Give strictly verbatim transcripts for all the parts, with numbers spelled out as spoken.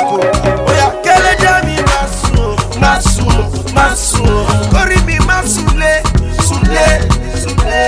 Eko. Oya kẹ́lẹ́dẹ́ mi máa sùn, máa sùn, máa sùn. Kórìí mi máa súnlé, súnlé, súnlé.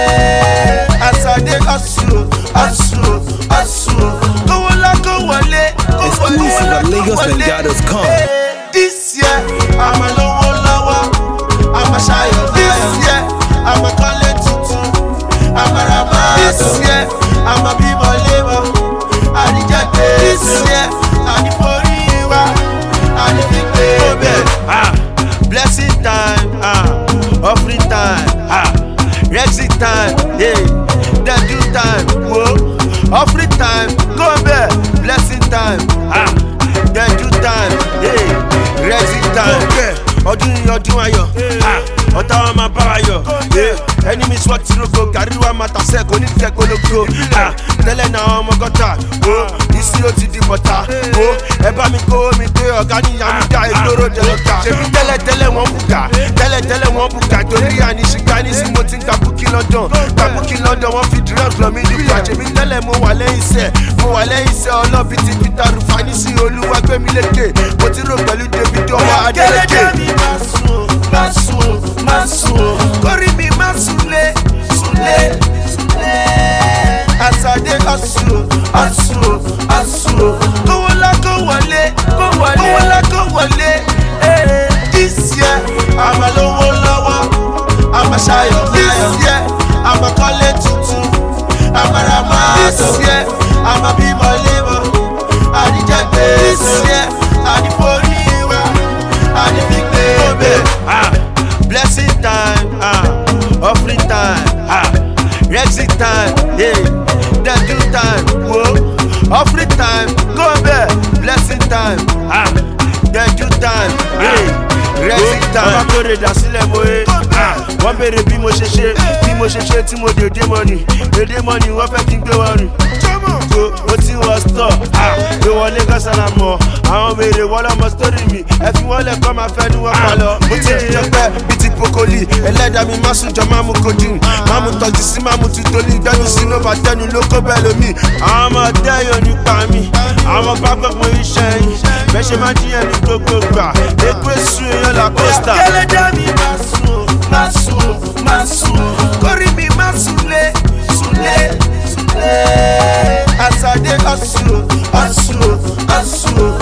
Àsàdé ọ̀sùn, ọ̀sùn, ọ̀sùn. Kówó lá kó wọlé, kó wọlé, kó wọlé. This year, I'm a lówó lọ́wọ́, I'm a ṣayọ̀ láyọ̀. This year, I'm a kọ́lé tuntun, I'm a ra mọ́tò. This year, I'm a bímọ lébọ̀, àdìjẹ́ gbé. This year, àdìforí wa, àdìfigbé. Ah, blessing time, ah, offering time, ah, exit time, yeah, then do time, whoa, offering time, go there, blessing time, ah, then do time, yeah, exit time, yeah, ọdún yìí ọdún ayọ̀, ah, ọ̀tá wa máa bá wa yọ̀, yeah, enemy swat ti rogo, gàrí wa máa tàṣẹ́ kò ní jẹ́ kólógó, ah, tẹ́lẹ̀ náà ọmọ gọ́tà, wo, ìsí ó ti di bọ̀tà, wo, ẹ bá mi kó mi pé ọ̀gá ní yàmúdá ìgboro jẹ̀lọ́ta, ṣèbí tẹ́lẹ̀ tẹ́lẹ̀ wọ́n bùkà, tẹ́lẹ̀ tẹ́lẹ̀ wọ́n bùkà, torí àníṣìgbà ní sí mo ti ń gba búkí London, gba búkí London wọ́n fi drugs lọ mí nípa, ṣèbí tẹ́lẹ̀ mo wà lẹ́yìn iṣẹ́, mo wà lẹ́yìn iṣẹ́ ọlọ́bí ti Peter Rufani sí Olúwa gbé mi lékè, mo ti rò pẹ̀lú Davido ọmọ Adélèké. Kẹ́lẹ́dẹ́ mi máa sùn, máa sùn, máa sùn, kórìí mi máa súnlé, súnlé, súnlé. Àsàdé ọ̀sùn, ọ̀sùn, ọ̀sùn. Kówó lá kó wọlé, kó wọlé, kówó lá kó wọlé. This year, I'm a lówó lọ́wọ́, I'm a ṣayọ̀ láyọ̀. This year, I'm a kọ́lé tuntun, I'm a ra mọ́tò. This year, I'm a bímọ lébọ̀, àdìjẹ́ gbé. This year, àdìforí wa, àdìfigbé. Ah, blessing time, ah, offering time, ah, exit time, yeah, then do time, whoa, offering time, go there, blessing time, ah, then do time, yeah, exit time. Ọba kórè dà sílẹ̀ mo ye, ah, wọ́n béèrè bí mo ṣe ṣe, bí mo ṣe ṣe tí mo dé dé mọ́ni, dédé mọ́ni wọ́n fẹ́ kí n gbé wọn rìn. Ko o ti wọ stọ̀, ah, gbé wọlé kọ́sánà mọ́, àwọn béèrè wọ́n lọ́mọ sítórì mi, ẹ fi wọ́n lẹ̀ kọ́ máa fẹ́ ni wọ́n pa lọ. Mo ti jìyàn pẹ́ bí ti pokoli, ẹlẹ́dàá mi má sùn jọ má mú kojú, má mú tọ́jú sí má mú tutoli, gbẹ́nu sínú bàtẹ́nu ló kó bẹ́ẹ̀ lómi. Àwọn ọmọ ọdẹ yóò nípa mi, àwọn bá gbogbo iṣẹ́ yìí, bẹ́ẹ̀ ṣe máa jiyàn ní gbogbo gbà, èpè sùn èèyàn la pósítà. Kẹ́lẹ́dẹ́ mi máa sùn, máa sùn, máa sùn, kórìí mi máa súnlé, súnlé, súnlé. Àsàdé ọ̀sùn, ọ̀sùn, ọ̀sùn.